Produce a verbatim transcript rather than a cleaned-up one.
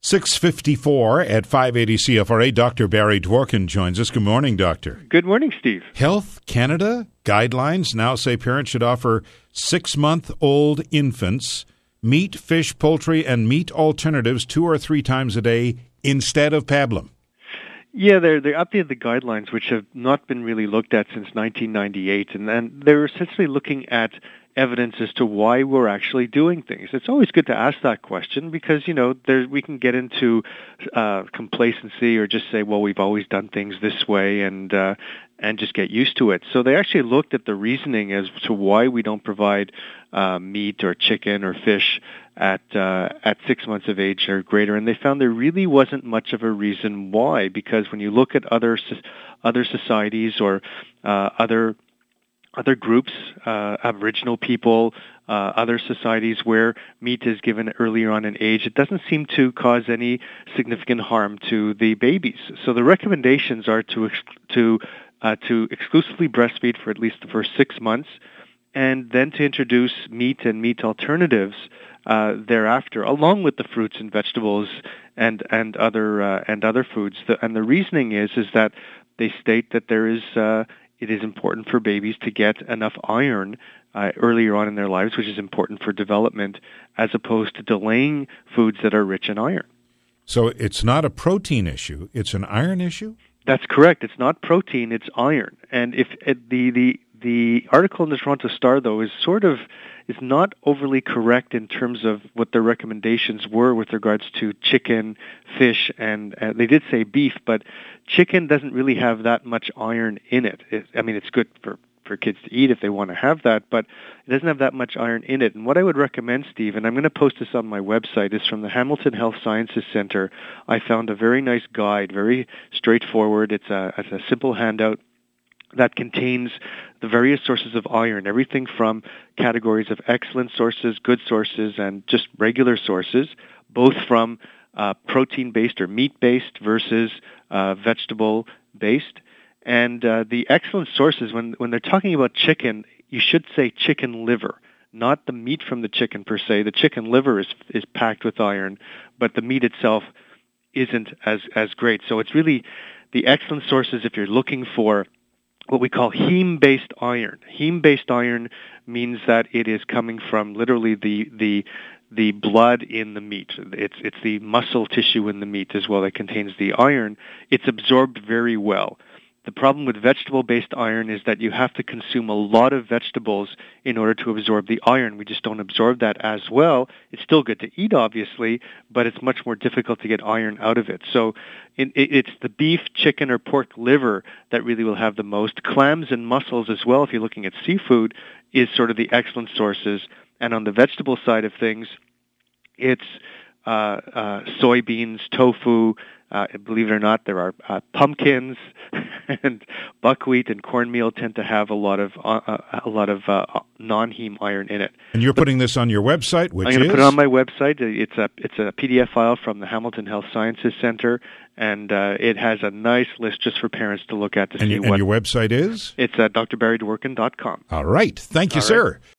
six fifty-four at five eighty C F R A. Doctor Barry Dworkin joins us. Good morning, Doctor. Good morning, Steve. Health Canada guidelines now say parents should offer six-month-old infants meat, fish, poultry, and meat alternatives two or three times a day instead of pablum. Yeah, they they updated the guidelines, which have not been really looked at since nineteen ninety-eight, and then they're essentially looking at evidence as to why we're actually doing things. It's always good to ask that question because, you know, there, we can get into uh, complacency or just say, well, we've always done things this way and uh, and just get used to it. So they actually looked at the reasoning as to why we don't provide uh, meat or chicken or fish at uh, at six months of age or greater, and they found there really wasn't much of a reason why, because when you look at other other societies or uh, other Other groups, uh, Aboriginal people, uh, other societies where meat is given earlier on in age, it doesn't seem to cause any significant harm to the babies. So the recommendations are to ex- to uh, to exclusively breastfeed for at least the first six months, and then to introduce meat and meat alternatives uh, thereafter, along with the fruits and vegetables and and other uh, and other foods. The, and the reasoning is is that they state that there is uh, it is important for babies to get enough iron uh, earlier on in their lives, which is important for development, as opposed to delaying foods that are rich in iron. So it's not a protein issue, it's an iron issue? That's correct. It's not protein, it's iron. And if it, the, the the article in the Toronto Star, though, is sort of is not overly correct in terms of what their recommendations were with regards to chicken, fish, and uh, they did say beef, but chicken doesn't really have that much iron in it. it. I mean, it's good for, for kids to eat if they want to have that, but it doesn't have that much iron in it. And what I would recommend, Steve, and I'm going to post this on my website, is from the Hamilton Health Sciences Center. I found a very nice guide, very straightforward. It's a, it's a simple handout that contains the various sources of iron, everything from categories of excellent sources, good sources, and just regular sources, both from uh, protein-based or meat-based versus uh, vegetable-based. And uh, the excellent sources, when, when they're talking about chicken, you should say chicken liver, not the meat from the chicken per se. The chicken liver is is packed with iron, but the meat itself isn't as, as great. So it's really the excellent sources if you're looking for what we call heme-based iron. Heme-based iron means that it is coming from literally the the the blood in the meat. It's it's the muscle tissue in the meat as well that contains the iron. It's absorbed very well. The problem with vegetable-based iron is that you have to consume a lot of vegetables in order to absorb the iron. We just don't absorb that as well. It's still good to eat, obviously, but it's much more difficult to get iron out of it. So it, it's the beef, chicken, or pork liver that really will have the most. Clams and mussels as well, if you're looking at seafood, is sort of the excellent sources. And on the vegetable side of things, it's uh, uh, soybeans, tofu. Uh, believe it or not, there are uh, pumpkins and buckwheat and cornmeal tend to have a lot of uh, a lot of uh, non-heme iron in it. And you're but putting this on your website, which I'm going is? to put it on my website. It's a it's a P D F file from the Hamilton Health Sciences Center, and uh, it has a nice list just for parents to look at to and see you, what. And your website is? It's at d r barry dworkin dot com. All right. Thank you, All sir. Right.